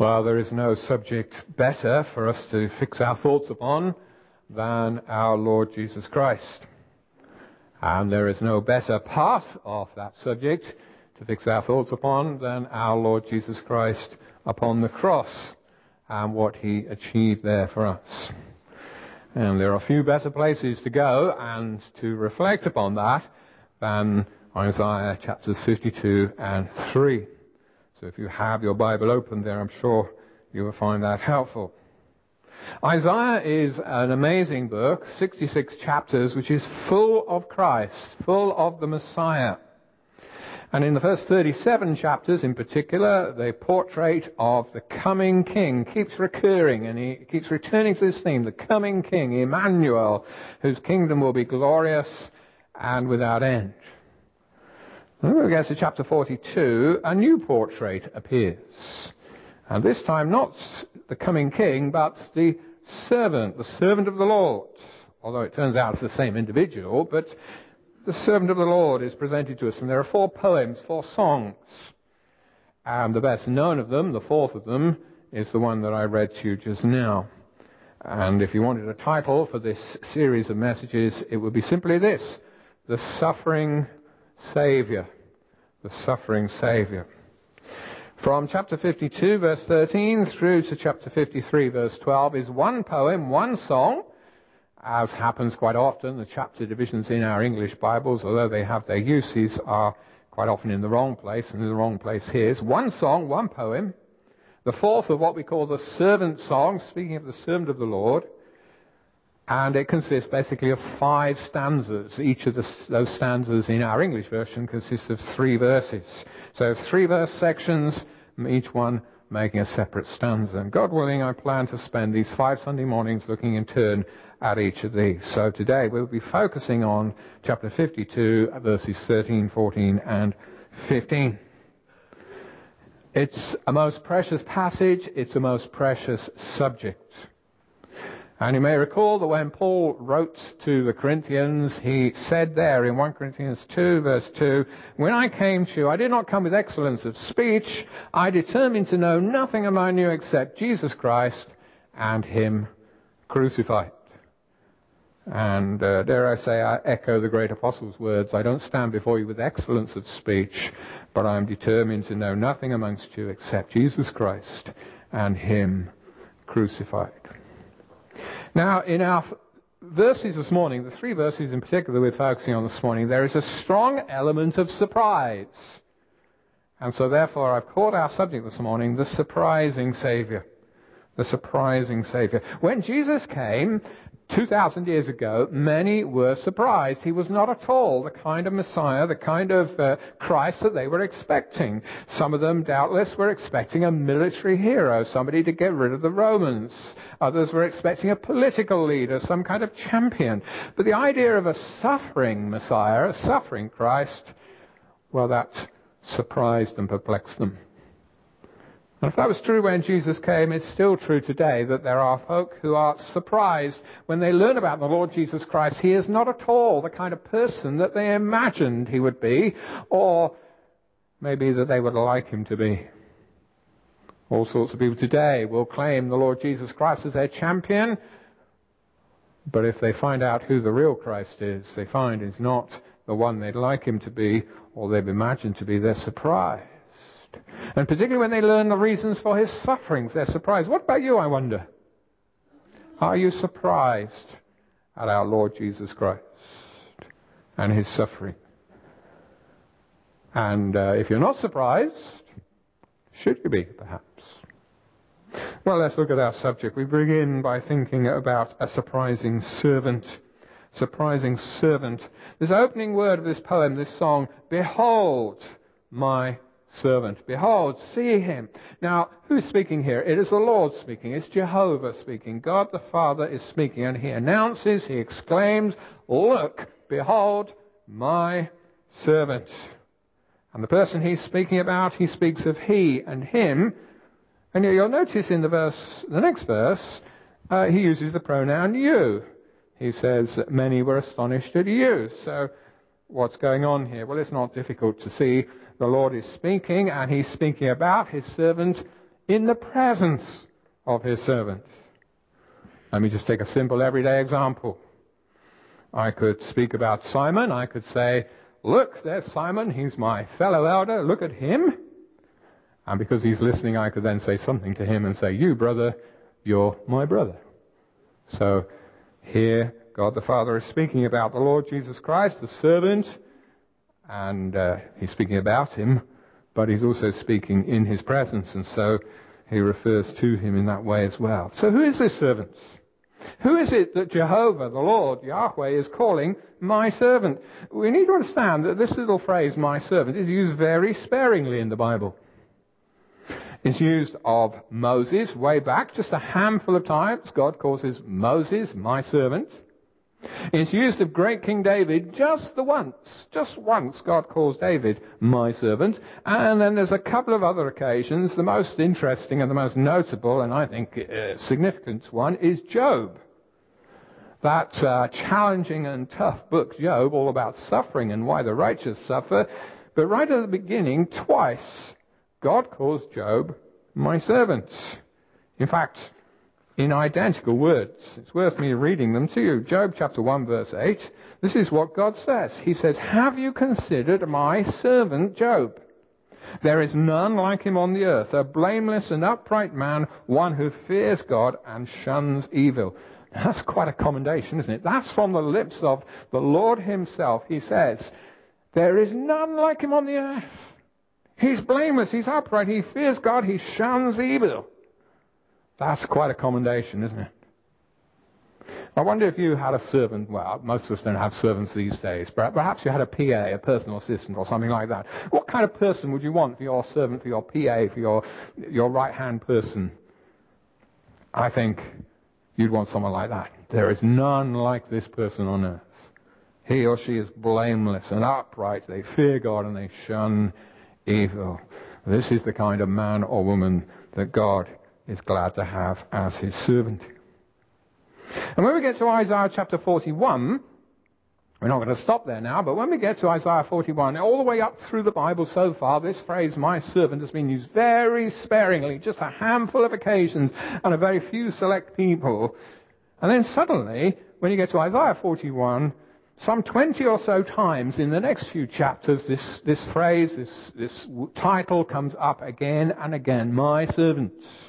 Well, there is no subject better for us to fix our thoughts upon than our Lord Jesus Christ. And there is no better part of that subject to fix our thoughts upon than our Lord Jesus Christ upon the cross and what he achieved there for us. And there are few better places to go and to reflect upon that than Isaiah chapters 52 and 3. So if you have your Bible open there, I'm sure you will find that helpful. Isaiah is an amazing book, 66 chapters, which is full of Christ, full of the Messiah. And in the first 37 chapters in particular, the portrait of the coming King keeps recurring, and he keeps returning to this theme, the coming King, Emmanuel, whose kingdom will be glorious and without end. When we get to chapter 42, a new portrait appears. And this time not the coming king, but the servant of the Lord. Although it turns out it's the same individual, but the servant of the Lord is presented to us. And there are 4 poems, 4 songs. And the best known of them, the fourth of them, is the one that I read to you just now. And if you wanted a title for this series of messages, it would be simply this: The Suffering Saviour. The Suffering Saviour. From chapter 52, verse 13, through to chapter 53, verse 12, is one poem, one song. As happens quite often, the chapter divisions in our English Bibles, although they have their uses, are quite often in the wrong place, and in the wrong place here is one song, one poem. The fourth of what we call the servant song, speaking of the servant of the Lord. And it consists basically of 5 stanzas. Each of those stanzas in our English version consists of 3 verses. So 3 verse sections, each one making a separate stanza. And God willing, I plan to spend these 5 Sunday mornings looking in turn at each of these. So today we'll be focusing on chapter 52, verses 13, 14, and 15. It's a most precious passage. It's a most precious subject. And you may recall that when Paul wrote to the Corinthians, he said there in 1 Corinthians 2, verse 2, "When I came to you, I did not come with excellence of speech. I determined to know nothing among you except Jesus Christ and him crucified." And dare I say, I echo the great apostle's words, "I don't stand before you with excellence of speech, but I am determined to know nothing amongst you except Jesus Christ and him crucified." Now, in our verses this morning, the 3 verses in particular we're focusing on this morning, there is a strong element of surprise. And so therefore I've called our subject this morning, the surprising Saviour. The surprising Saviour. When Jesus came 2,000 years ago, many were surprised. He was not at all the kind of Messiah, the kind of Christ that they were expecting. Some of them, doubtless, were expecting a military hero, somebody to get rid of the Romans. Others were expecting a political leader, some kind of champion. But the idea of a suffering Messiah, a suffering Christ, well, that surprised and perplexed them. And if that was true when Jesus came, it's still true today that there are folk who are surprised when they learn about the Lord Jesus Christ. He is not at all the kind of person that they imagined he would be, or maybe that they would like him to be. All sorts of people today will claim the Lord Jesus Christ as their champion, but if they find out who the real Christ is, they find he's not the one they'd like him to be, or they've imagined to be, they're surprised. And particularly when they learn the reasons for his sufferings, they're surprised. What about you, I wonder? Are you surprised at our Lord Jesus Christ and his suffering? And if you're not surprised, should you be, perhaps? Well, let's look at our subject. We begin by thinking about a surprising servant. Surprising servant. This opening word of this poem, this song, "Behold my servant. Behold, see him." Now, who's speaking here? It is the Lord speaking. It's Jehovah speaking. God the Father is speaking. And he announces, he exclaims, "Look, behold, my servant." And the person he's speaking about, he speaks of he and him. And you'll notice in the next verse, he uses the pronoun you. He says that many were astonished at you. So what's going on here? Well, it's not difficult to see. The Lord is speaking, and he's speaking about his servant in the presence of his servant. Let me just take a simple everyday example. I could speak about Simon. I could say, look, there's Simon. He's my fellow elder. Look at him. And because he's listening, I could then say something to him and say, you, brother, you're my brother. So here, God the Father is speaking about the Lord Jesus Christ, the servant, and he's speaking about him, but he's also speaking in his presence, and so he refers to him in that way as well. So who is this servant? Who is it that Jehovah, the Lord, Yahweh, is calling my servant? We need to understand that this little phrase, my servant, is used very sparingly in the Bible. It's used of Moses way back, just a handful of times. God calls Moses my servant. It's used of great King David just once God calls David my servant. And then there's a couple of other occasions. The most interesting and the most notable, and I think significant one, is Job. That challenging and tough book, Job, all about suffering and why the righteous suffer. But right at the beginning, twice, God calls Job my servant. In fact, in identical words. It's worth me reading them to you. Job chapter 1 verse 8. This is what God says. He says, have you considered my servant Job? There is none like him on the earth, a blameless and upright man, one who fears God and shuns evil. That's quite a commendation, isn't it? That's from the lips of the Lord himself. He says, there is none like him on the earth. He's blameless, he's upright, he fears God, he shuns evil. That's quite a commendation, isn't it? I wonder if you had a servant. Well, most of us don't have servants these days. But perhaps you had a PA, a personal assistant or something like that. What kind of person would you want for your servant, for your PA, for your right-hand person? I think you'd want someone like that. There is none like this person on earth. He or she is blameless and upright. They fear God and they shun evil. This is the kind of man or woman that God is glad to have as his servant. And when we get to Isaiah chapter 41, we're not going to stop there now, but when we get to Isaiah 41, all the way up through the Bible so far, this phrase, my servant, has been used very sparingly, just a handful of occasions and a very few select people. And then suddenly, when you get to Isaiah 41, some 20 or so times in the next few chapters, this phrase, this title comes up again and again, my servant.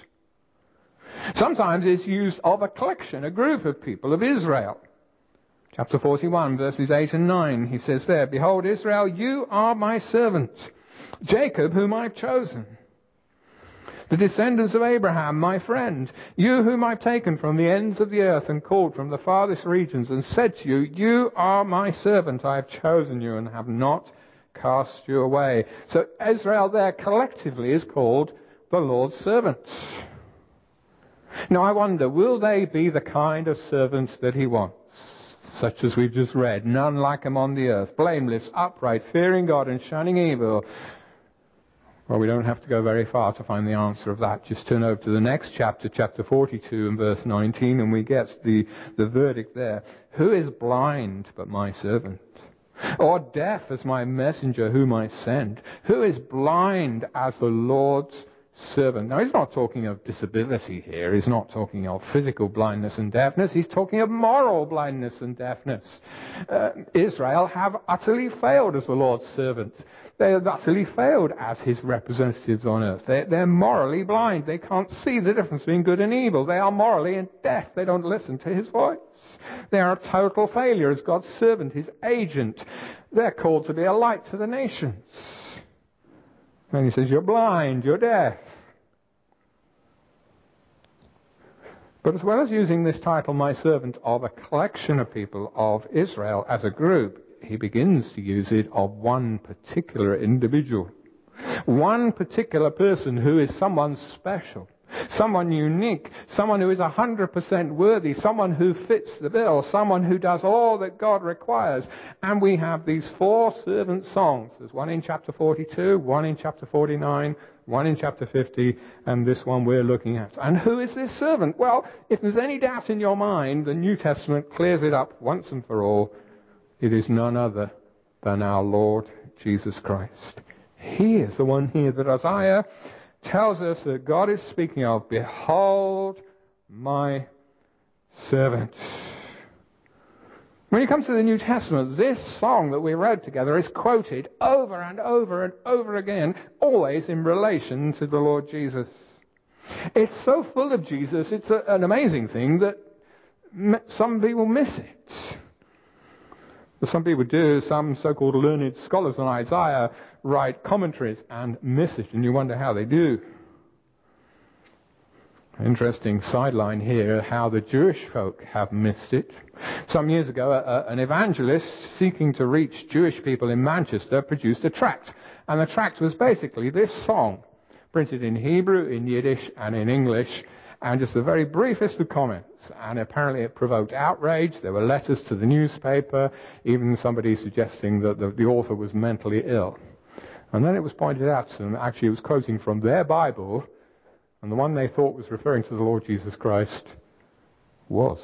Sometimes it's used of a collection, a group of people of Israel. Chapter 41, verses 8 and 9, he says there, behold, Israel, you are my servant, Jacob, whom I've chosen, the descendants of Abraham, my friend, you whom I've taken from the ends of the earth and called from the farthest regions and said to you, you are my servant, I have chosen you and have not cast you away. So Israel there collectively is called the Lord's servants. Now I wonder, will they be the kind of servants that he wants? Such as we've just read, none like him on the earth, blameless, upright, fearing God and shunning evil. Well, we don't have to go very far to find the answer of that. Just turn over to the next chapter, chapter 42 and verse 19, and we get the verdict there. Who is blind but my servant? Or deaf as my messenger whom I send? Who is blind as the Lord's servant? Now, he's not talking of disability here. He's not talking of physical blindness and deafness. He's talking of moral blindness and deafness. Israel have utterly failed as the Lord's servant. They have utterly failed as his representatives on earth. They're morally blind. They can't see the difference between good and evil. They are morally deaf. They don't listen to his voice. They are a total failure as God's servant, his agent. They're called to be a light to the nations. And he says, you're blind, you're deaf. But as well as using this title, my servant, of a collection of people of Israel as a group, he begins to use it of one particular individual. One particular person who is someone special, someone unique, someone who is 100% worthy, someone who fits the bill, someone who does all that God requires. And we have these 4 servant songs. There's one in chapter 42, one in chapter 49, one in chapter 50, and this one we're looking at. And who is this servant? Well, if there's any doubt in your mind, the New Testament clears it up once and for all. It is none other than our Lord Jesus Christ. He is the one here that Isaiah tells us that God is speaking of, behold my servant. When it comes to the New Testament, this song that we read together is quoted over and over and over again, always in relation to the Lord Jesus. It's so full of Jesus, it's an amazing thing that some people miss it. But some people do. Some so-called learned scholars on Isaiah write commentaries and miss it, and you wonder how they do. Interesting sideline here, how the Jewish folk have missed it. Some years ago, an evangelist seeking to reach Jewish people in Manchester produced a tract. And the tract was basically this song, printed in Hebrew, in Yiddish, and in English, and just the very briefest of comments. And apparently it provoked outrage. There were letters to the newspaper, even somebody suggesting that the author was mentally ill. And then it was pointed out to them, actually it was quoting from their Bible, and the one they thought was referring to the Lord Jesus Christ was.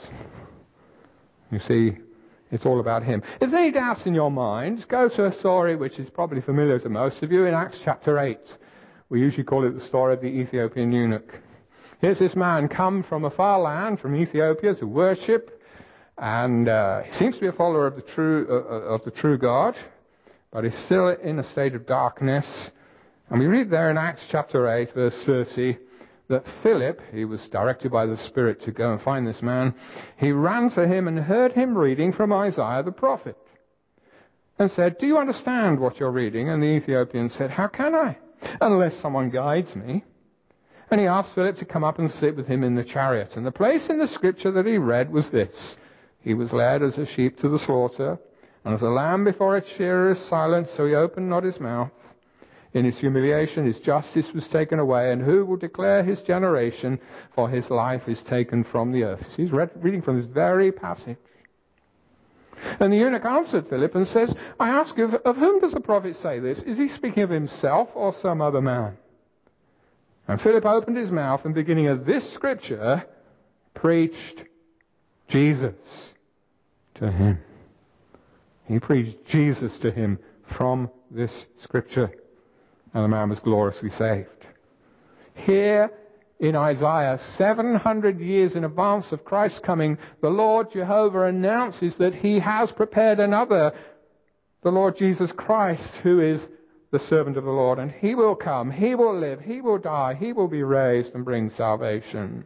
You see, it's all about him. If there's any doubts in your mind, go to a story which is probably familiar to most of you in Acts chapter 8. We usually call it the story of the Ethiopian eunuch. Here's this man come from a far land, from Ethiopia, to worship, and he seems to be a follower of the true God, but he's still in a state of darkness. And we read there in Acts chapter 8, verse 30, that Philip, he was directed by the Spirit to go and find this man, he ran to him and heard him reading from Isaiah the prophet, and said, "Do you understand what you're reading?" And the Ethiopian said, "How can I, unless someone guides me?" And he asked Philip to come up and sit with him in the chariot. And the place in the scripture that he read was this: "He was led as a sheep to the slaughter, and as a lamb before its shearer is silent, so he opened not his mouth. In his humiliation his justice was taken away, and who will declare his generation? For his life is taken from the earth." He's reading from this very passage. And the eunuch answered Philip and says, "I ask you, of whom does the prophet say this? Is he speaking of himself or some other man?" And Philip opened his mouth, and beginning at this scripture, preached Jesus to him. He preached Jesus to him from this scripture, and the man was gloriously saved. Here in Isaiah, 700 years in advance of Christ's coming, the Lord Jehovah announces that he has prepared another, the Lord Jesus Christ, who is the servant of the Lord. And he will come, he will live, he will die, he will be raised and bring salvation.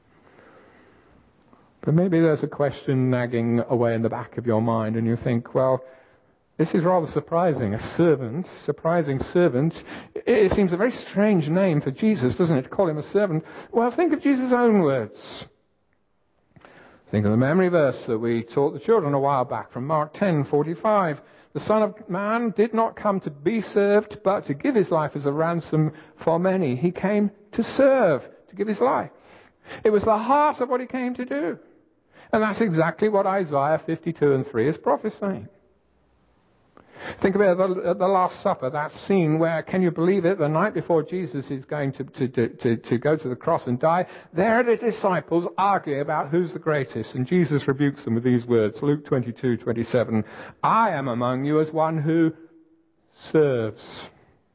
But maybe there's a question nagging away in the back of your mind, and you think, well, this is rather surprising. A servant, surprising servant. It seems a very strange name for Jesus, doesn't it, to call him a servant? Well, think of Jesus' own words. Think of the memory verse that we taught the children a while back from Mark 10:45. "The Son of Man did not come to be served, but to give his life as a ransom for many." He came to serve, to give his life. It was the heart of what he came to do. And that's exactly what Isaiah 52:3 is prophesying. Think about at the Last Supper, that scene where, can you believe it, the night before Jesus is going to go to the cross and die, there the disciples argue about who's the greatest, and Jesus rebukes them with these words, Luke 22:27, "I am among you as one who serves."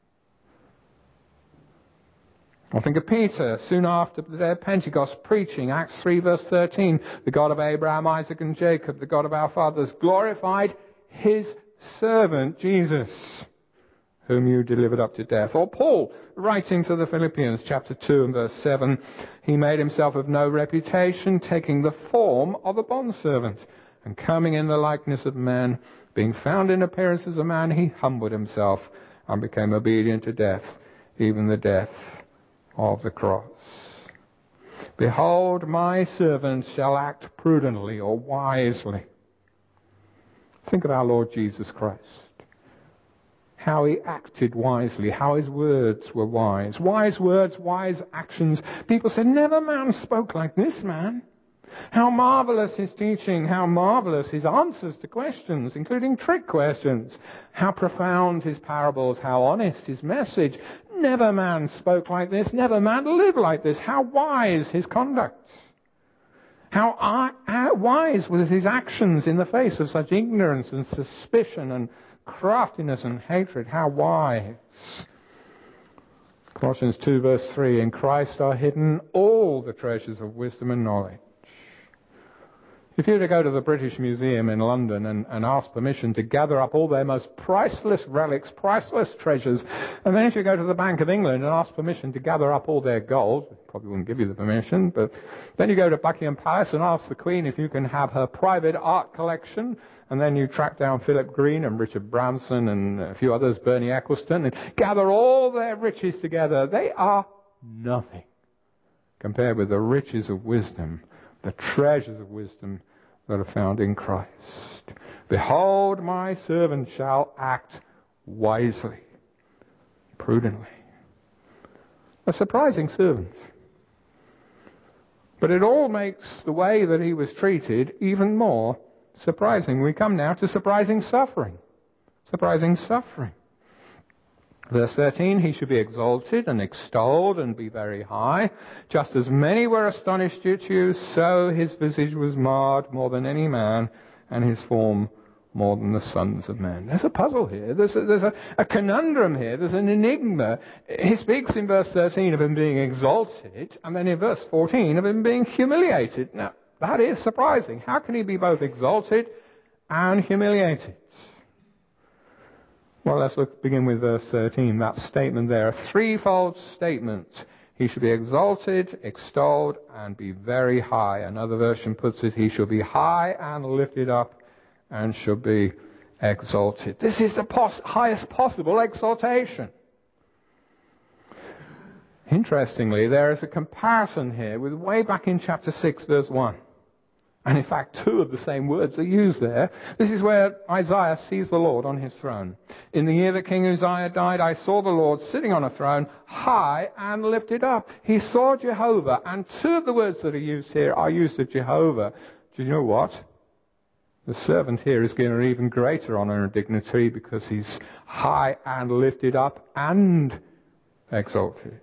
Or think of Peter, soon after the day of Pentecost, preaching, Acts 3 verse 13, "The God of Abraham, Isaac and Jacob, the God of our fathers, glorified his servant Jesus, whom you delivered up to death." Or Paul, writing to the Philippians, chapter 2 and verse 7, "He made himself of no reputation, taking the form of a bondservant, and coming in the likeness of man, being found in appearance as a man, he humbled himself and became obedient to death, even the death of the cross." "Behold, my servant shall act prudently," or wisely. Think of our Lord Jesus Christ. How he acted wisely, how his words were wise. Wise words, wise actions. People said, "Never man spoke like this man." How marvelous his teaching, how marvelous his answers to questions, including trick questions. How profound his parables, how honest his message. Never man spoke like this, never man lived like this. How wise his conduct. How wise was his actions in the face of such ignorance and suspicion and craftiness and hatred. How wise. Colossians 2 verse 3, in Christ are hidden all the treasures of wisdom and knowledge. If you were to go to the British Museum in London and ask permission to gather up all their most priceless relics, priceless treasures, and then if you go to the Bank of England and ask permission to gather up all their gold, they probably wouldn't give you the permission, but then you go to Buckingham Palace and ask the Queen if you can have her private art collection, and then you track down Philip Green and Richard Branson and a few others, Bernie Ecclestone, and gather all their riches together. They are nothing compared with the riches of wisdom, the treasures of wisdom that are found in Christ. Behold, my servant shall act wisely, prudently. A surprising servant. But it all makes the way that he was treated even more surprising. We come now to surprising suffering. Surprising suffering. Verse 13, he should be exalted and extolled and be very high. Just as many were astonished at you, so his visage was marred more than any man, and his form more than the sons of men. There's a puzzle here. There's a conundrum here. There's an enigma. He speaks in verse 13 of him being exalted, and then in verse 14 of him being humiliated. Now, that is surprising. How can he be both exalted and humiliated? Well, let's begin with verse 13. That statement there, a threefold statement. He should be exalted, extolled, and be very high. Another version puts it, he shall be high and lifted up and shall be exalted. This is the highest possible exaltation. Interestingly, there is a comparison here with way back in chapter 6, verse 1. And in fact, two of the same words are used there. This is where Isaiah sees the Lord on his throne. In the year that King Uzziah died, I saw the Lord sitting on a throne, high and lifted up. He saw Jehovah, and two of the words that are used here are used of Jehovah. Do you know what? The servant here is given an even greater honor and dignity because he's high and lifted up and exalted.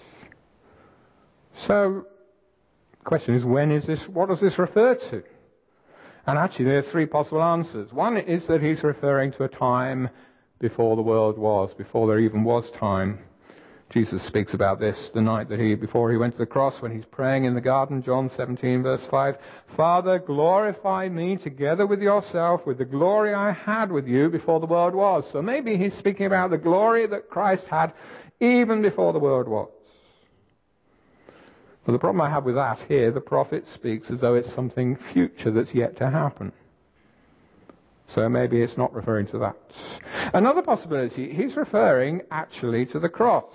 So, the question is, when is this? What does this refer to? And actually, there are three possible answers. One is that he's referring to a time before the world was, before there even was time. Jesus speaks about this the night that before he went to the cross, when he's praying in the garden, John 17, verse 5. Father, glorify me together with yourself, with the glory I had with you before the world was. So maybe he's speaking about the glory that Christ had even before the world was. Well, the problem I have with that here, the prophet speaks as though it's something future that's yet to happen. So maybe it's not referring to that. Another possibility, he's referring actually to the cross.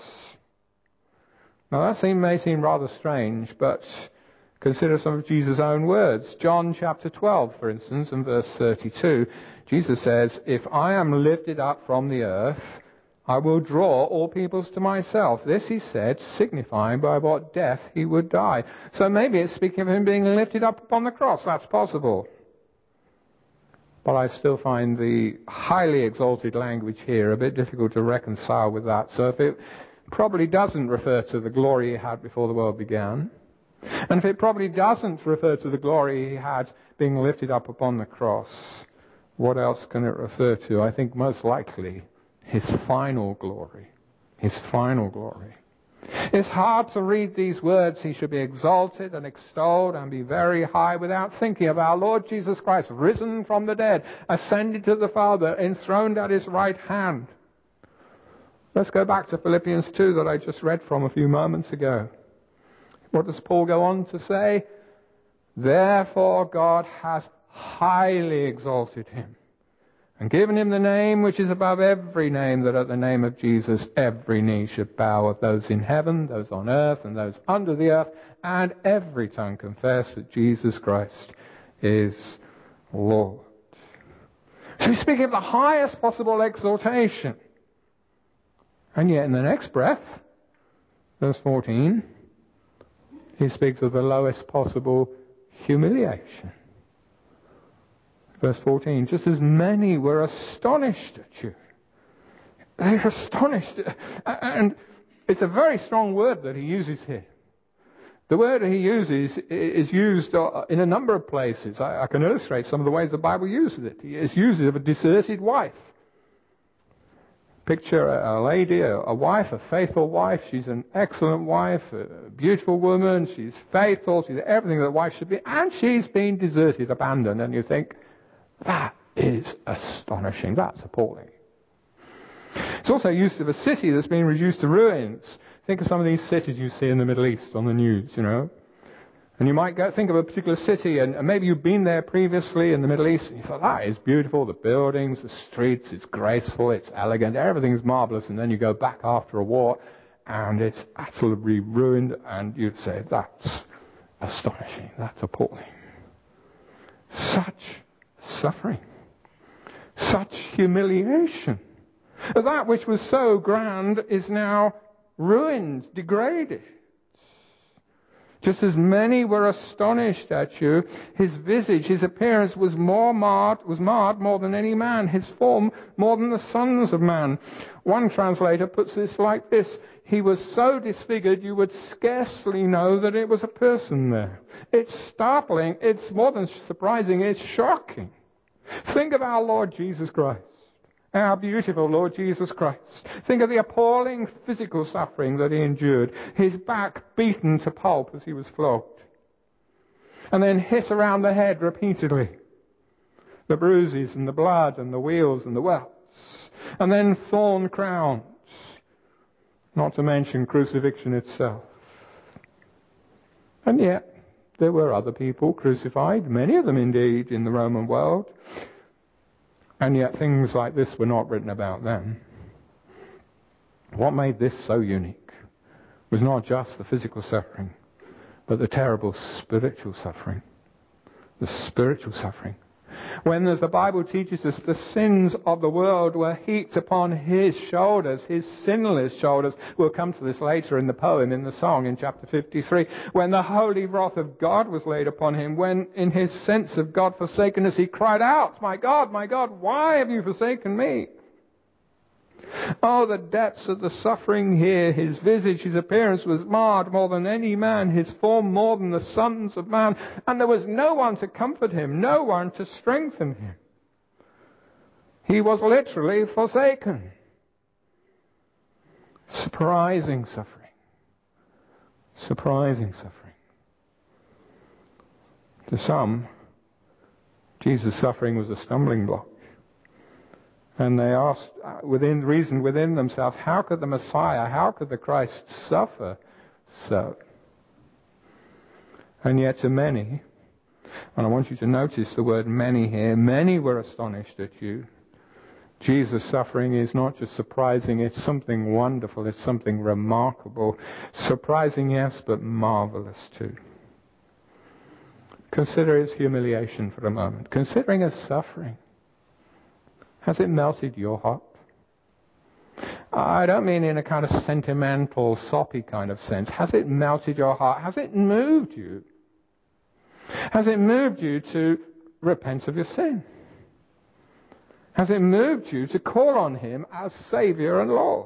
Now that may seem rather strange, but consider some of Jesus' own words. John chapter 12, for instance, and verse 32, Jesus says, if I am lifted up from the earth, I will draw all peoples to myself. This he said, signifying by what death he would die. So maybe it's speaking of him being lifted up upon the cross. That's possible. But I still find the highly exalted language here a bit difficult to reconcile with that. So if it probably doesn't refer to the glory he had before the world began, and if it probably doesn't refer to the glory he had being lifted up upon the cross, what else can it refer to? I think most likely his final glory. His final glory. It's hard to read these words, he should be exalted and extolled and be very high, without thinking of our Lord Jesus Christ, risen from the dead, ascended to the Father, enthroned at his right hand. Let's go back to Philippians 2 that I just read from a few moments ago. What does Paul go on to say? Therefore God has highly exalted him and given him the name which is above every name, that at the name of Jesus every knee should bow, of those in heaven, those on earth, and those under the earth, and every tongue confess that Jesus Christ is Lord. So he's speaking of the highest possible exaltation. And yet in the next breath, verse 14, he speaks of the lowest possible humiliation. Verse 14, just as many were astonished at you. They're astonished. And it's a very strong word that he uses here. The word he uses is used in a number of places. I can illustrate some of the ways the Bible uses it. It uses of a deserted wife. Picture a lady, a wife, a faithful wife. She's an excellent wife, a beautiful woman. She's faithful. She's everything that a wife should be. And she's been deserted, abandoned. And you think, that is astonishing. That's appalling. It's also use of a city that's been reduced to ruins. Think of some of these cities you see in the Middle East on the news, And you might think of a particular city, and maybe you've been there previously in the Middle East, and you thought, that is beautiful, the buildings, the streets, it's graceful, it's elegant, everything's marvelous, and then you go back after a war, and it's absolutely ruined, and you'd say, that's astonishing, that's appalling. Such suffering, such humiliation. That which was so grand is now ruined, degraded. Just as many were astonished at you, his visage, his appearance was marred more than any man, his form more than the sons of man. One translator puts this like this: he was so disfigured you would scarcely know that it was a person there. It's startling, it's more than surprising, it's shocking. Think of our Lord Jesus Christ. Our beautiful Lord Jesus Christ. Think of the appalling physical suffering that he endured. His back beaten to pulp as he was flogged. And then hit around the head repeatedly. The bruises and the blood and the wheals and the welts. And then thorn crowns. Not to mention crucifixion itself. And yet, there were other people crucified, many of them indeed, in the Roman world. And yet things like this were not written about them. What made this so unique was not just the physical suffering, but the terrible spiritual suffering. The spiritual suffering. When, as the Bible teaches us, the sins of the world were heaped upon his shoulders, his sinless shoulders. We'll come to this later in the poem, in the song, in chapter 53. When the holy wrath of God was laid upon him, when in his sense of God forsakenness he cried out, my God, why have you forsaken me? Oh, the depths of the suffering here. His visage, his appearance was marred more than any man, his form more than the sons of man. And there was no one to comfort him, no one to strengthen him. He was literally forsaken. Surprising suffering. Surprising suffering. To some, Jesus' suffering was a stumbling block. And they asked, reasoned within themselves, how could the Messiah, how could the Christ suffer so? And yet to many, and I want you to notice the word many here, many were astonished at you. Jesus' suffering is not just surprising, it's something wonderful, it's something remarkable. Surprising, yes, but marvelous too. Consider his humiliation for a moment. Considering his suffering. Has it melted your heart? I don't mean in a kind of sentimental, soppy kind of sense. Has it melted your heart? Has it moved you? Has it moved you to repent of your sin? Has it moved you to call on him as Saviour and Lord?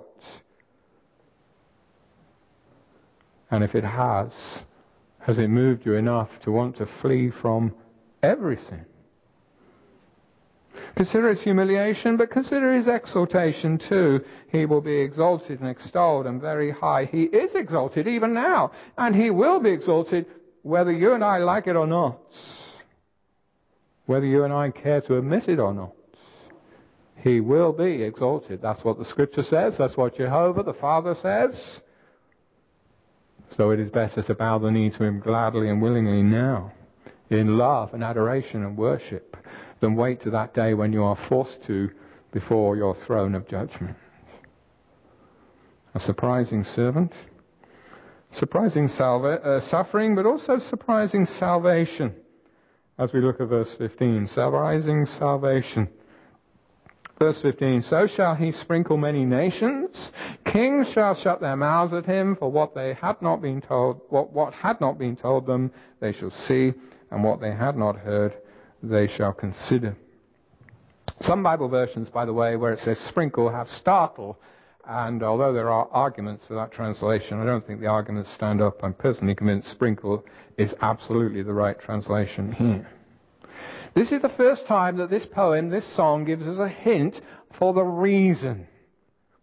And if it has it moved you enough to want to flee from every sin? Consider his humiliation, but consider his exaltation too. He will be exalted and extolled and very high. He is exalted even now, and he will be exalted whether you and I like it or not. Whether you and I care to admit it or not. He will be exalted. That's what the Scripture says. That's what Jehovah, the Father, says. So it is better to bow the knee to him gladly and willingly now, in love and adoration and worship, than wait to that day when you are forced to before your throne of judgment. A surprising servant, surprising suffering, but also surprising salvation. As we look at verse 15, surprising salvation. Verse 15, so shall he sprinkle many nations. Kings shall shut their mouths at him, for what had not been told them, they shall see, and what they had not heard, they shall consider. Some Bible versions, by the way, where it says sprinkle, have startle. And although there are arguments for that translation, I don't think the arguments stand up. I'm personally convinced sprinkle is absolutely the right translation here. This is the first time that this poem, this song, gives us a hint for the reason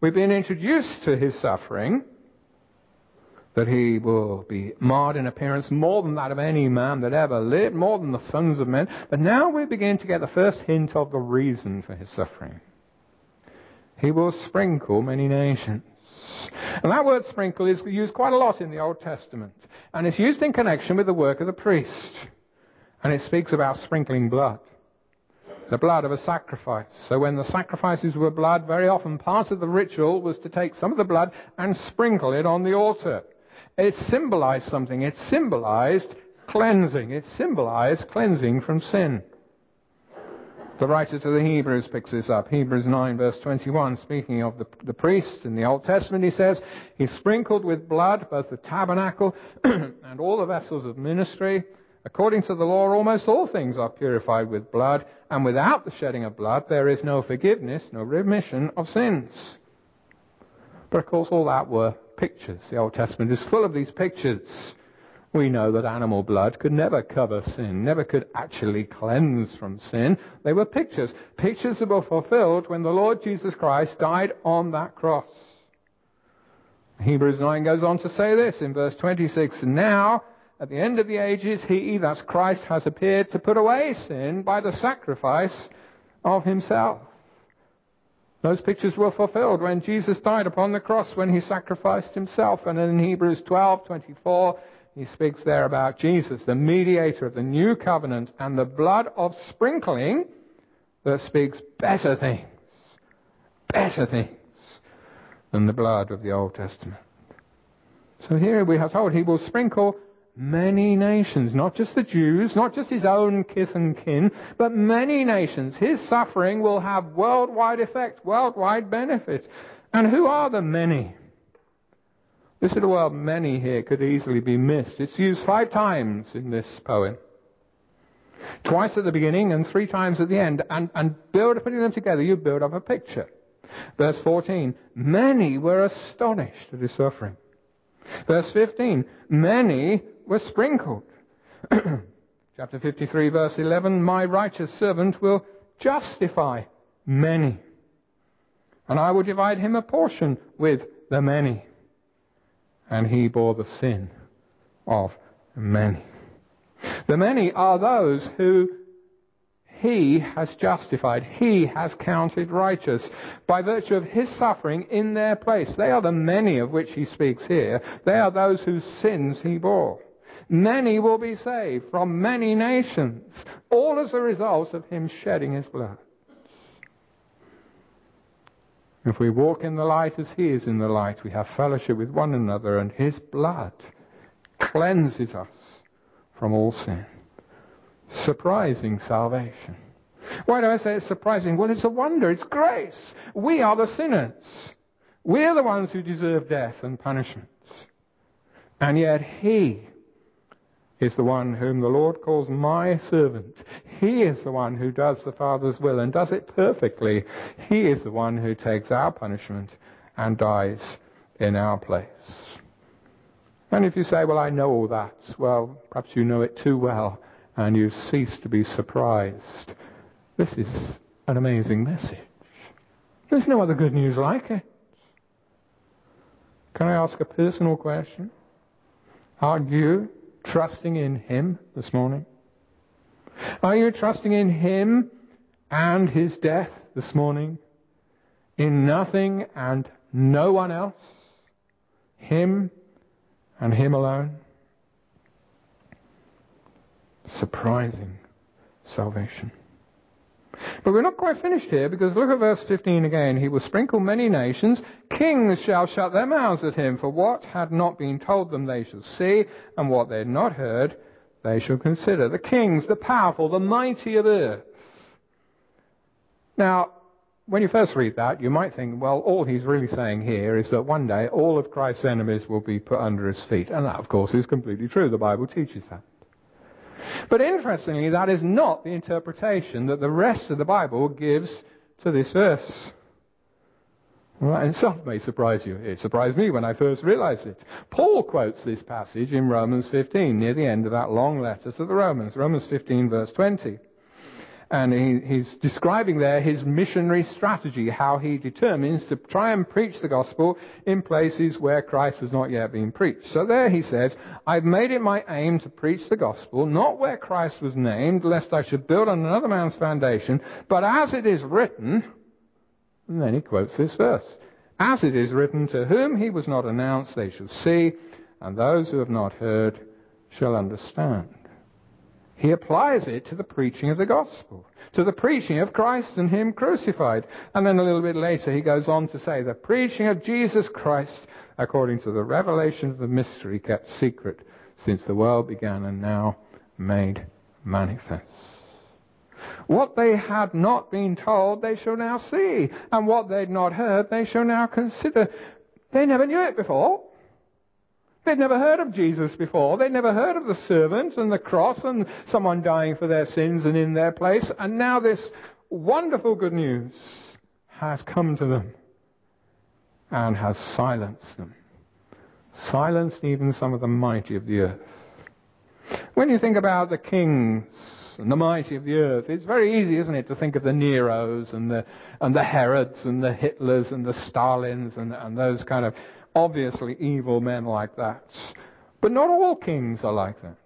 We've been introduced to his suffering, that he will be marred in appearance more than that of any man that ever lived, more than the sons of men. But now we begin to get the first hint of the reason for his suffering. He will sprinkle many nations. And that word sprinkle is used quite a lot in the Old Testament. And it's used in connection with the work of the priest. And it speaks about sprinkling blood. The blood of a sacrifice. So when the sacrifices were blood, very often part of the ritual was to take some of the blood and sprinkle it on the altar. It symbolized something. It symbolized cleansing. It symbolized cleansing from sin. The writer to the Hebrews picks this up. Hebrews 9 verse 21, speaking of the priests in the Old Testament, he says, he sprinkled with blood both the tabernacle and all the vessels of ministry. According to the law, almost all things are purified with blood, and without the shedding of blood, there is no forgiveness, no remission of sins. But of course, all that were pictures. The Old Testament is full of these pictures. We know that animal blood could never cover sin, never could actually cleanse from sin. They were pictures. Pictures that were fulfilled when the Lord Jesus Christ died on that cross. Hebrews 9 goes on to say this in verse 26, now, at the end of the ages, he, that's Christ, has appeared to put away sin by the sacrifice of himself. Those pictures were fulfilled when Jesus died upon the cross, when he sacrificed himself. And in Hebrews 12:24, he speaks there about Jesus, the mediator of the new covenant, and the blood of sprinkling that speaks better things than the blood of the Old Testament. So here we are told he will sprinkle many nations, not just the Jews, not just his own kith and kin, but many nations. His suffering will have worldwide effect, worldwide benefit. And who are the many? This little word many here could easily be missed. It's used 5 times in this poem. Twice at the beginning and 3 times at the end. And putting them together, you build up a picture. Verse 14, many were astonished at his suffering. Verse 15, many were sprinkled. Chapter 53, verse 11, my righteous servant will justify many, and I will divide him a portion with the many. And he bore the sin of many. The many are those who he has justified. He has counted righteous by virtue of his suffering in their place. They are the many of which he speaks here. They are those whose sins he bore. Many will be saved from many nations, all as a result of him shedding his blood. If we walk in the light as he is in the light, we have fellowship with one another, and his blood cleanses us from all sin. Surprising salvation. Why do I say it's surprising? Well, it's a wonder. It's grace. We are the sinners. We are the ones who deserve death and punishment. And yet he is the one whom the Lord calls my servant. He is the one who does the Father's will and does it perfectly. He is the one who takes our punishment and dies in our place. And if you say, well, I know all that, well, perhaps you know it too well and you cease to be surprised. This is an amazing message. There's no other good news like it. Can I ask a personal question? Are you trusting in him this morning? Are you trusting in him and his death this morning? In nothing and no one else? Him and him alone? Surprising salvation. But we're not quite finished here, because look at verse 15 again. He will sprinkle many nations. Kings shall shut their mouths at him, for what had not been told them they shall see, and what they had not heard they shall consider. The kings, the powerful, the mighty of earth. Now, when you first read that, you might think, well, all he's really saying here is that one day all of Christ's enemies will be put under his feet. And that, of course, is completely true. The Bible teaches that. But interestingly, that is not the interpretation that the rest of the Bible gives to this verse. Well, that in itself may surprise you. It surprised me when I first realized it. Paul quotes this passage in Romans 15, near the end of that long letter to the Romans. Romans 15, verse 20. And he's describing there his missionary strategy, how he determines to try and preach the gospel in places where Christ has not yet been preached. So there he says, I've made it my aim to preach the gospel, not where Christ was named, lest I should build on another man's foundation, but as it is written, and then he quotes this verse, as it is written, to whom he was not announced they shall see, and those who have not heard shall understand. He applies it to the preaching of the gospel, to the preaching of Christ and him crucified. And then a little bit later he goes on to say, the preaching of Jesus Christ according to the revelation of the mystery kept secret since the world began and now made manifest. What they had not been told, they shall now see. And what they'd not heard, they shall now consider. They never knew it before. They'd never heard of Jesus before. They'd never heard of the servant and the cross and someone dying for their sins and in their place. And now this wonderful good news has come to them and has silenced them. Silenced even some of the mighty of the earth. When you think about the kings and the mighty of the earth, it's very easy, isn't it, to think of the Neros and the Herods and the Hitlers and the Stalins and those kind of obviously evil men like that. But not all kings are like that.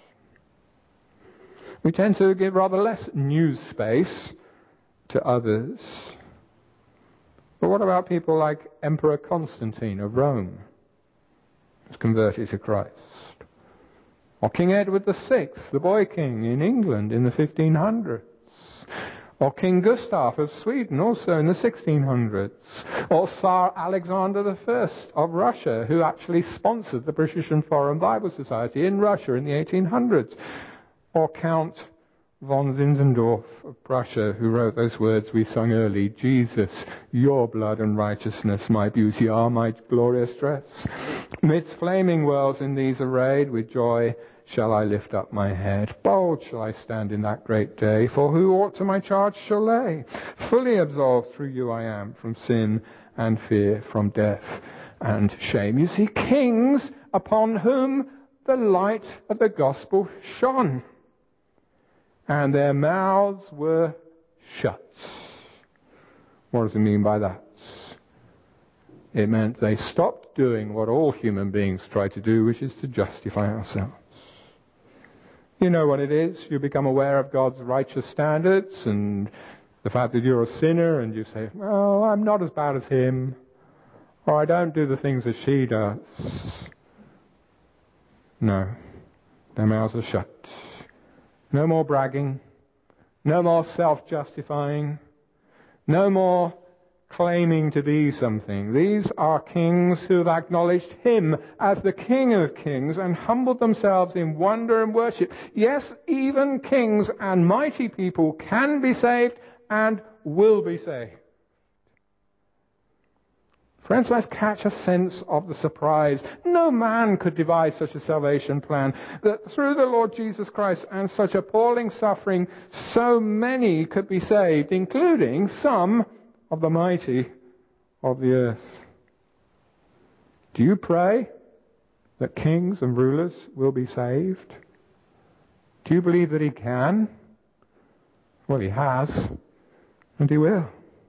We tend to give rather less news space to others. But what about people like Emperor Constantine of Rome, who's converted to Christ? Or King Edward VI, the boy king in England in the 1500s. Or King Gustav of Sweden, also in the 1600s. Or Tsar Alexander I of Russia, who actually sponsored the British and Foreign Bible Society in Russia in the 1800s. Or Count von Zinzendorf of Prussia, who wrote those words we sung early, Jesus, your blood and righteousness, my beauty are my glorious dress. Midst flaming worlds in these arrayed, with joy shall I lift up my head. Bold shall I stand in that great day, for who aught to my charge shall lay? Fully absolved through you I am from sin and fear, from death and shame. You see, kings upon whom the light of the gospel shone, and their mouths were shut. What does it mean by that? It meant they stopped doing what all human beings try to do, which is to justify ourselves. You know what it is. You become aware of God's righteous standards and the fact that you're a sinner, and you say, well, I'm not as bad as him, or I don't do the things that she does. No, their mouths are shut. No more bragging, no more self-justifying, no more claiming to be something. These are kings who have acknowledged him as the King of Kings and humbled themselves in wonder and worship. Yes, even kings and mighty people can be saved and will be saved. Friends, let's catch a sense of the surprise. No man could devise such a salvation plan, that through the Lord Jesus Christ and such appalling suffering, so many could be saved, including some of the mighty of the earth. Do you pray that kings and rulers will be saved? Do you believe that he can? Well, he has, and he will.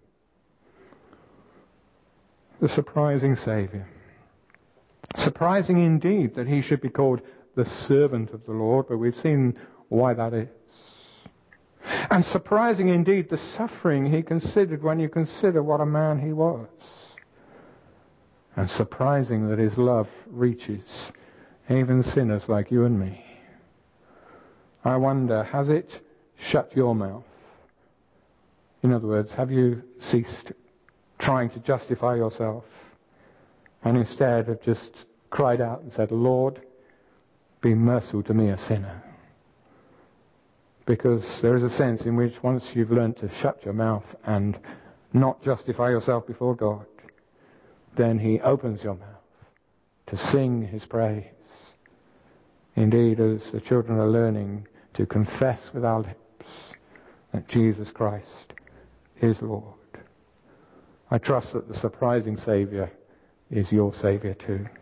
The surprising Saviour. Surprising indeed that he should be called the servant of the Lord, but we've seen why that is. And surprising indeed the suffering he considered when you consider what a man he was. And surprising that his love reaches even sinners like you and me. I wonder, has it shut your mouth? In other words, have you ceased trying to justify yourself and instead have just cried out and said, Lord, be merciful to me, a sinner? Because there is a sense in which once you've learnt to shut your mouth and not justify yourself before God, then he opens your mouth to sing his praise. Indeed, as the children are learning to confess with our lips that Jesus Christ is Lord. I trust that the surprising Saviour is your Saviour too.